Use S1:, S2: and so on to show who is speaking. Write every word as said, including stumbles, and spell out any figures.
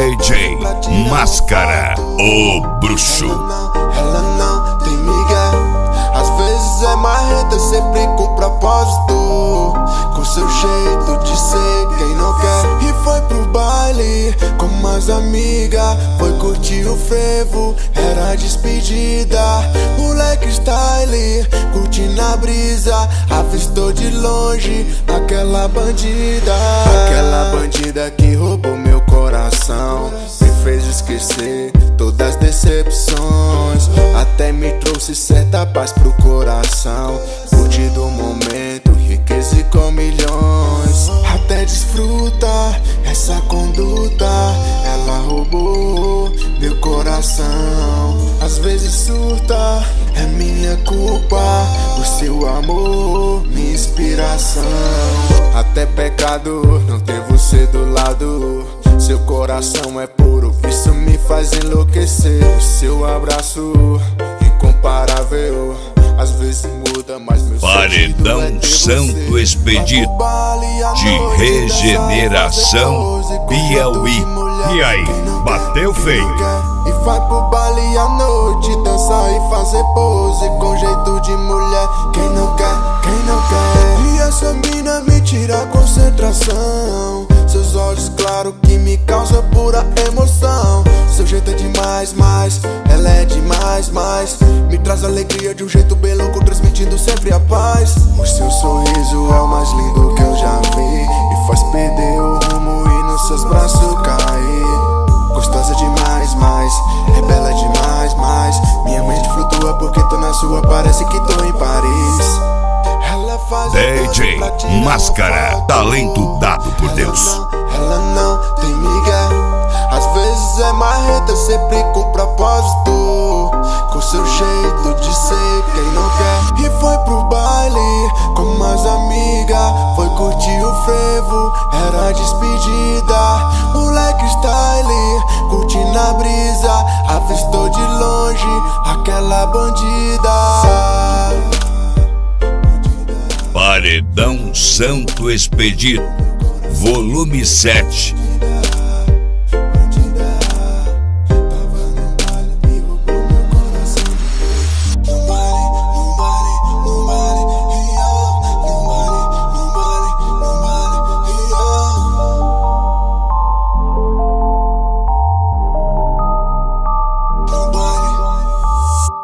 S1: D J Máscara, o bruxo.
S2: Ela não tem migué, às vezes é marreta, sempre com propósito, com seu jeito de ser quem não quer. E foi pro baile com as amigas, foi curtir o frevo, era despedida. Moleque style, curtindo a brisa, avistou de longe aquela bandida. Aquela bandida que roubou meu coração, me fez esquecer todas as decepções, até me trouxe certa paz pro coração. Curti do momento, riqueza e com milhões, até desfruta essa conduta. Ela roubou meu coração, às vezes surta, é minha culpa. O seu amor, minha inspiração. Até pecado não ter você do lado. Seu coração é puro, isso me faz enlouquecer. O seu abraço incomparável, às vezes muda, mas meu
S1: Paredão é Santo Expedito de Regeneração Piauí. E aí, bateu feio?
S2: E vai pro baile à noite, dançar e fazer pose com jeito de mulher. Quem não quer, quem não quer. E essa mina me tira a concentração, seus olhos claros que me causam pura emoção. Seu jeito é demais, mais, ela é demais, mais, me traz alegria de um jeito bem louco, transmitindo sempre a paz. O seu sorriso é o mais lindo que eu já vi, me faz perder o rumo e nos seus braços cair. Gostosa demais, mais, é bela demais, mais, minha mente flutua porque tô na sua, parece que tô em Paris. Ela faz
S1: D J Máscara, talento dado por Deus.
S2: Ela não tem migué, às vezes é marreta, sempre com propósito, com seu jeito de ser quem não quer. E foi pro baile com as amigas, foi curtir o frevo, era despedida. Moleque style, curtindo a brisa, avistou de longe aquela bandida.
S1: Paredão Santo Expedito, volume sete.